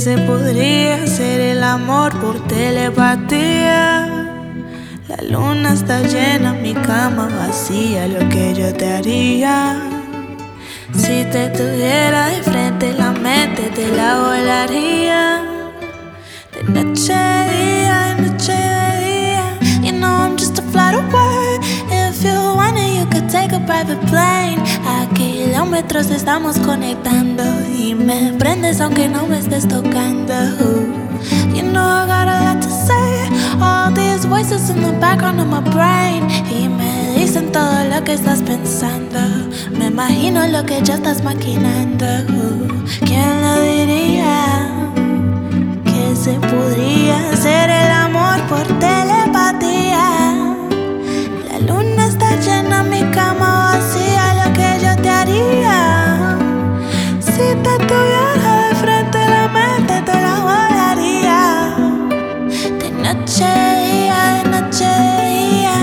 se podría hacer el amor por telepatía. La luna está llena, mi cama vacía, lo que yo te haría. Si te tuviera de frente, la mente te la volaría. De noche a día, de noche a día. You know I'm just a flight away. If you want it, you could take a private plane. A kilómetros estamos conectando y me prendes aunque no me estés tocando. You know I got a lot to say. All these voices in the background of my brain y me dicen todo lo que estás pensando. Me imagino lo que ya estás maquinando. ¿Quién lo diría? Que se podría hacer el amor por telepatía. La luna está llena, mi cama vacía, lo que yo te haría. Si te tuviera de frente, la mente te la volaría. De noche a día, de noche a día.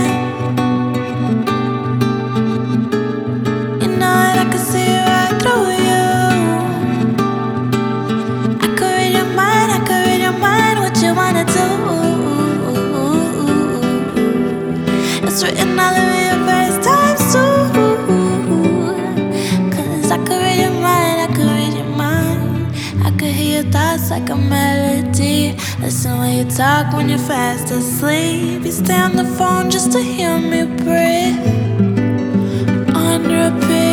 You know that I can see right through you. I could read your mind, I could read your mind, what you wanna do. It's written all over your face times two. Cause I could read your mind, I could read your mind. I could hear your thoughts like a melody. Listen when you talk when you're fast asleep. You stay on the phone just to hear me breathe. On repeat.